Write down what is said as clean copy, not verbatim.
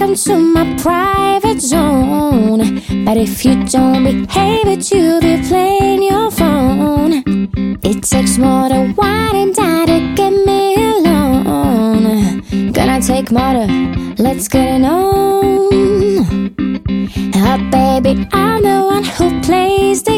welcome to my private zone. But if you don't behave it, you'll be playing your phone. It takes more than wine and dine to get me alone. Gonna take more to, let's get it on. Oh baby, I'm the one who plays the